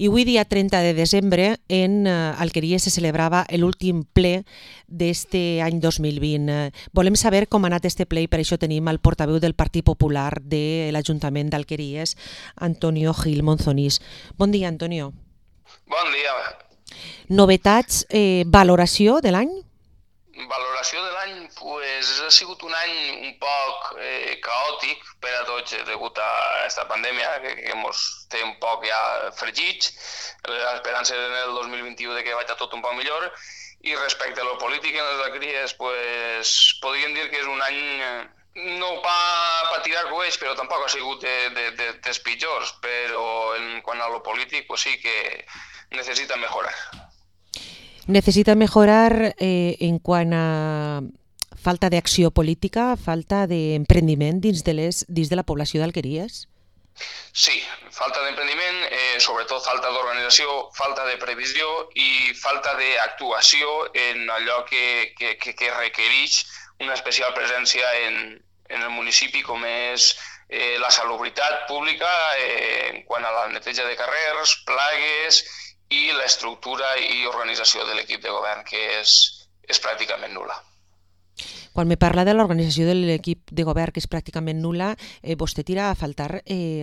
I avui, dia 30 de desembre, en Alqueries se celebrava l'últim ple d'este any 2020. Volem saber com ha anat este ple i per això tenim el portaveu del Partit Popular de l'Ajuntament d'Alqueries, Antonio Gil Monzonís. Bon dia, Antonio. Bon dia. Novetats, valoració de l'any? Valoració de l'any, ha sigut un any un poc caòtic per a tots degut a aquesta pandèmia que ens té un poc ja fregits, l'esperança en el 2021 de que vagi tot un poc millor, i respecte a lo polític en les Alqueries, podríem dir que és un any no pa tirar coets, però tampoc ha sigut dels pitjors, però en quant a lo polític sí que necessita mejorar. Necessita mejorar en quant a falta d'acció política, falta d'emprendiment dins de la població d'Alqueries? Sí, falta d'emprendiment, sobretot falta d'organització, falta de previsió i falta d'actuació en allò que requereix una especial presència en el municipi, com és la salubritat pública en quant a la neteja de carrers, plagues i l'estructura i organització de l'equip de govern, que és pràcticament nul·la. Quan me parla de l'organització de l'equip de govern, que és pràcticament nul·la, vostè tira a faltar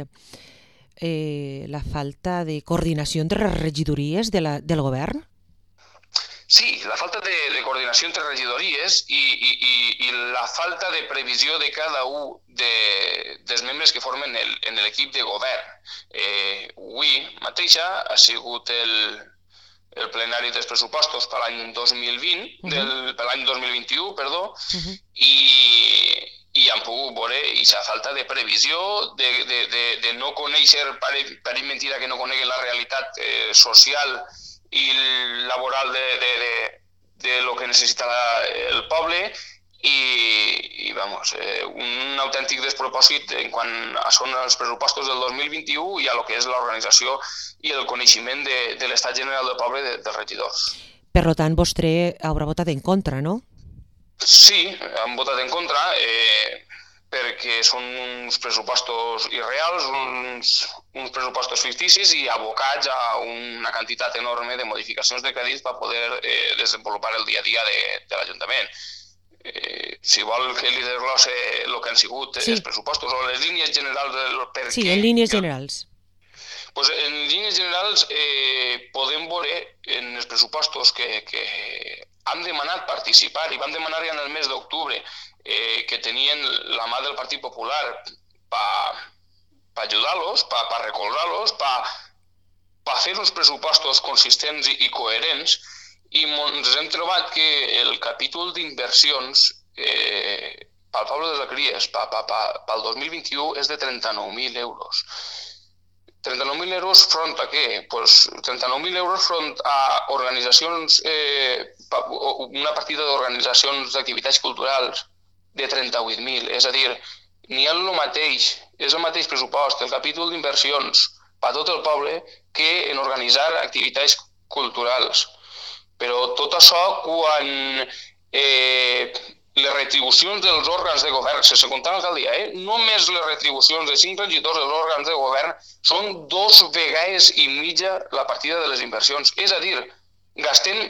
la falta de coordinació entre les regidories del govern? Sí, la falta de coordinació entre regidories i la falta de previsió de cada un dels membres que formen l'equip de govern. Avui mateixa ha sigut el plenari dels pressupostos per l'any 2021, i han pogut veure aquesta falta de previsió, de no conèixer, pareix mentida que no coneguen la realitat social i laboral de lo que necessita el poble i un autèntic despropòsit en quant són els pressupostos del 2021 i a lo que és l'organització i el coneixement de l'estat general del poble dels regidors. Per tant, vostè haurà votat en contra, no? Sí, han votat en contra perquè són uns pressupostos irreals, uns pressupostos ficticis i abocats a una quantitat enorme de modificacions de crèdits per poder desenvolupar el dia a dia de l'Ajuntament. Si vol que li desglosse el que han sigut els pressupostos o les línies generals del per què... Sí, en línies generals. En línies generals podem veure en els pressupostos que han demanat participar i van demanar ja en el mes d'octubre que tenien la mà del Partit Popular per ajudar-los, per recolzar-los, per fer uns pressupostos consistents i coherents, i ens hem trobat que el capítol d'inversions pel poble de les Alqueries pel 2021 és de 39.000 euros. 39.000 euros front a què? 39.000 euros front a organitzacions, una partida d'organitzacions d'activitats culturals de 38.000, és a dir, n'hi ha el mateix, és el mateix pressupost, el capítol d'inversions per a tot el poble que en organitzar activitats culturals. Però tot això quan les retribucions dels òrgans de govern, sense comptar l'alcaldia, només les retribucions de 5 regidors dels òrgans de govern són 2 vegades i mitja la partida de les inversions. És a dir, gastem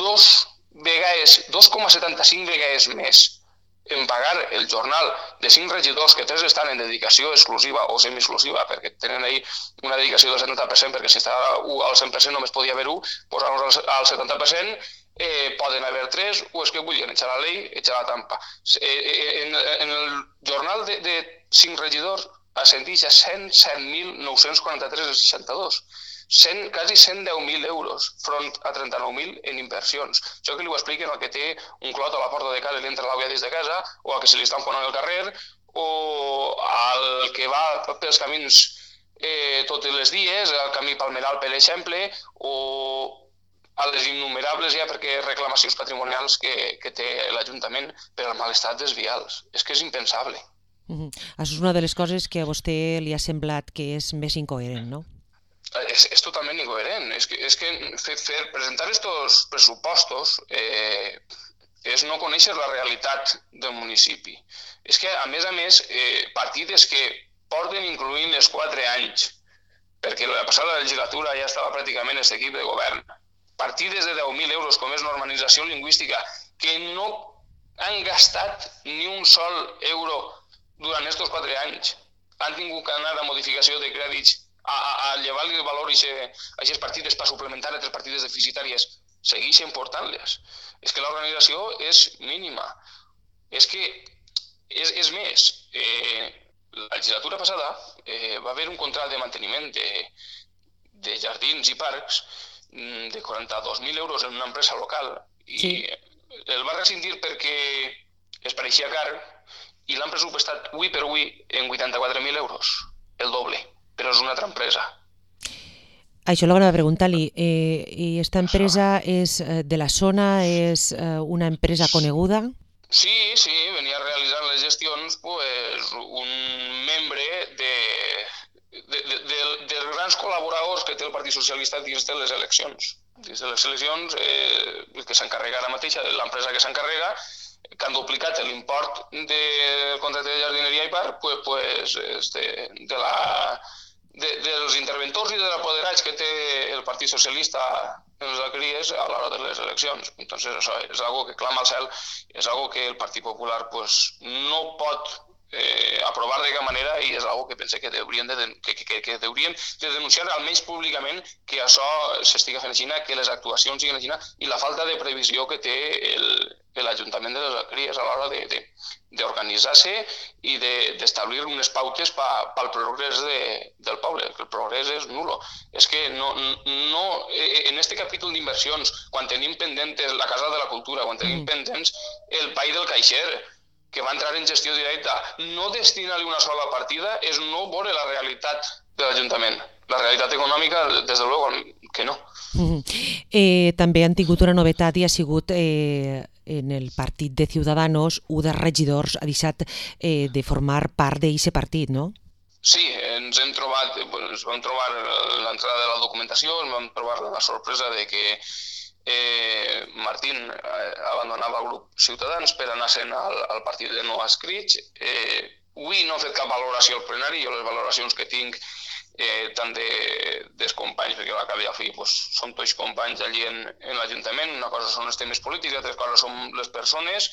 2,75 vegades més en pagar el jornal de 5 regidors, que 3 estan en dedicació exclusiva o semi-exclusiva, perquè tenen ahí una dedicació del 70%, perquè si està al 100% només podia haver 1, posant-nos al 70%, poden haver 3, o és que volien echar la llei, echar la trampa. En el jornal de 5 regidors ascendeix a 107.943,62. Quasi 110.000 euros front a 39.000 en inversions. Això que li ho expliquen al que té un clot a la porta de casa i li entra l'àvia des de casa, o al que se li estan fonant al carrer, o al que va pels camins tots els dies, al camí Palmeral, per exemple, o a les innumerables perquè reclamacions patrimonials que té l'Ajuntament per al mal estat dels vials. És que és impensable. Això és una de les coses que a vostè li ha semblat que és més incoherent, no? És totalment incoherent. És que presentar aquests pressupostos és no conèixer la realitat del municipi. És que, a més, partides que porten incloent els 4 anys, perquè la passada legislatura ja estava pràcticament aquest equip de govern. Partides de 10.000 euros com és normalització lingüística, que no han gastat ni un sol euro durant aquests 4 anys. Han tingut que anar a modificació de crèdits, a llevar-li el valor a aquestes partides per suplementar altres partides deficitàries. Segueixen portant-les. És que l'organització és mínima. És que és més. La legislatura passada va haver un contracte de manteniment de jardins i parcs de 42.000 euros en una empresa local i el va rescindir perquè es pareixia car i l'han pressupostat avui per avui en 84.000 euros, el doble, però és una altra empresa. Això és el que anava a preguntar-li. I aquesta empresa és de la zona, és una empresa coneguda? Sí, venia realitzant les gestions un membre dels grans col·laboradors que té el Partit Socialista dins de les eleccions. Dins de les eleccions, el que s'encarrega ara mateix, l'empresa que s'encarrega, que han duplicat l'import del contracte de jardineria i parc, és dels interventors i dels apoderats que té el Partit Socialista en les alqueries a l'hora de les eleccions. Entonces, això és algo que clama al cel, és algo que el Partit Popular no pot aprovar de cap manera i és algo que pense que deurien de denunciar almenys públicament que això s'estiga fent així, que les actuacions siguin així i la falta de previsió que té l'Ajuntament de les Alqueries a l'hora d'organitzar-se i d'establir unes pautes pel progrés del poble, que el progrés és nulo. És que en este capítol d'inversions, quan tenim pendentes la Casa de la Cultura, quan tenim pendents el Pai del Caixer, que va entrar en gestió directa, no destinar-li una sola partida és no veure la realitat de l'Ajuntament. La realitat econòmica, des de luego, que no. També han tingut una novetat i ha sigut en el partit de Ciudadanos, un dels regidors ha deixat de formar part d'aquest partit, no? Sí, ens vam trobar l'entrada de la documentació, ens vam trobar la sorpresa de que Martín abandonava el grup Ciutadans per anar-se'n al partit de no adscrits. Avui no he fet cap valoració al plenari, jo les valoracions que tinc tant dels companys, perquè a la cap i al fi som tots companys allí en l'Ajuntament, una cosa són els temes polítics, altres coses són les persones.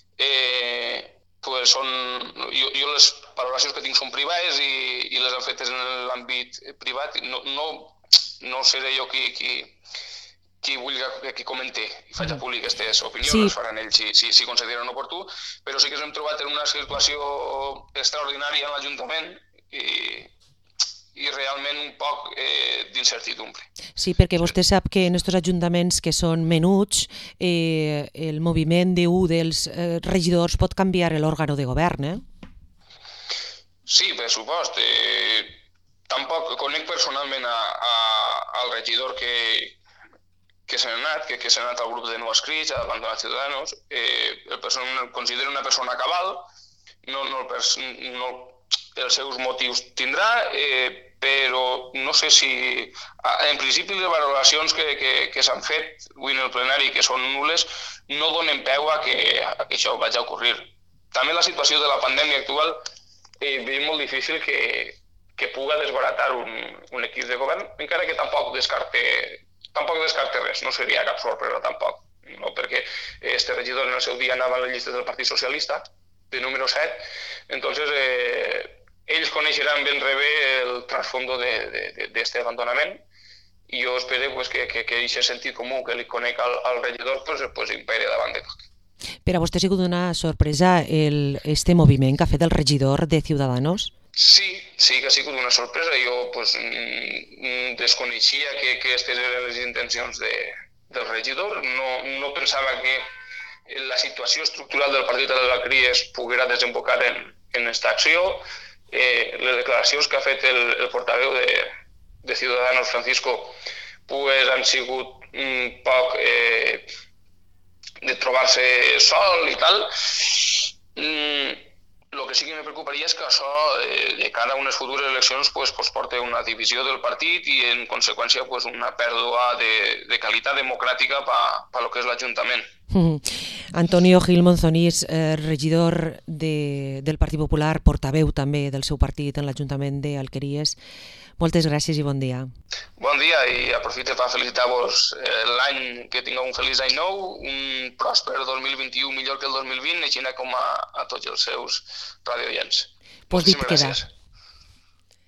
Jo les valoracions que tinc són privades i les han fetes en l'àmbit privat. No seré jo qui vulgui que comente i faci públic aquestes opinions, les faran ells si consideren oportú, però sí que ens hem trobat en una situació extraordinària en l'Ajuntament i realment un poc d'incertidumbre. Sí, perquè vostè sap que en aquests ajuntaments que són menuts, el moviment d'un dels regidors pot canviar l'òrgan de govern, Sí, per supost. Tampoc conec personalment al regidor que s'ha anat, que s'ha anat al grup de no adscrits, a abandonat Ciudadanos. El considero una persona cabal, els seus motius tindrà, però no sé si... En principi, les valoracions que s'han fet avui en el plenari, que són nules, no donen peu a que això vagi a ocorrir. També la situació de la pandèmia actual és molt difícil que puga desbaratar un equip de govern, encara que tampoc descarte res, no seria cap sorpresa tampoc, no? Perquè este regidor en el seu dia anava a les llistes del Partit Socialista, de número 7, entonces ells coneixeran ben bé el trasfondo d'este abandonament i jo espero que aquest sentit comú que li conec al regidor impere davant de tot. Per a vostè ha sigut una sorpresa este moviment que ha fet el regidor de Ciudadanos? Sí que ha sigut una sorpresa. Jo desconeixia que aquestes eren les intencions del regidor. No pensava que la situació estructural del Partit de les Alqueries poguera desembocar en aquesta acció. Les declaracions que ha fet el portaveu de Ciudadanos, Francisco, han sigut un poc de trobar-se sol i tal. El que sí que me preocuparia és que això, de cara a unes futures eleccions, porta una divisió del partit i, en conseqüència, una pèrdua de qualitat democràtica per lo que és l'Ajuntament. Antonio Gil Monzonís, regidor del Partit Popular, portaveu també del seu partit en l'Ajuntament d'Alqueries. Moltes gràcies i bon dia. Bon dia i aprofite per felicitar-vos l'any, que tingueu un feliç any nou, un pròsper 2021 millor que el 2020, així com a tots els seus radioients. Pues dit Moltíssimes queda. gràcies.